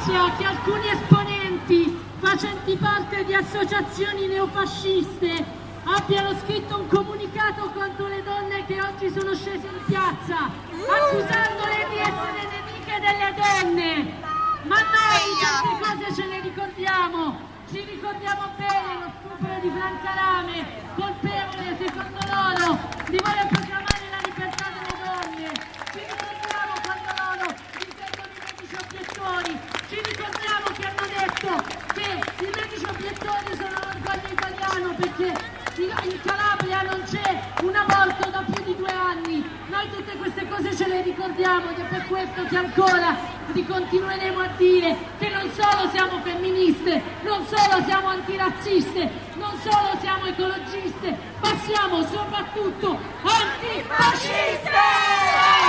notizia che alcuni esponenti facenti parte di associazioni neofasciste abbiano scritto un comunicato contro le donne che oggi sono scese in piazza, accusandole di essere nemiche delle donne. Ma noi queste cose ce le ricordiamo, ci ricordiamo bene lo stupro di Franca Rame, colpevole secondo loro di voler proclamare la libertà delle donne, ci ricordiamo quando loro difendono i medici obiettori, ci ricordiamo che hanno detto che i medici obiettori sono l'orgoglio italiano perché in Calabria non c'è un aborto da più di 2 anni. Noi tutte queste cose ce le ricordiamo ed è per questo che ancora continueremo a dire che non solo siamo femministe, non solo siamo antirazziste, non solo siamo ecologiste, ma siamo soprattutto antifasciste!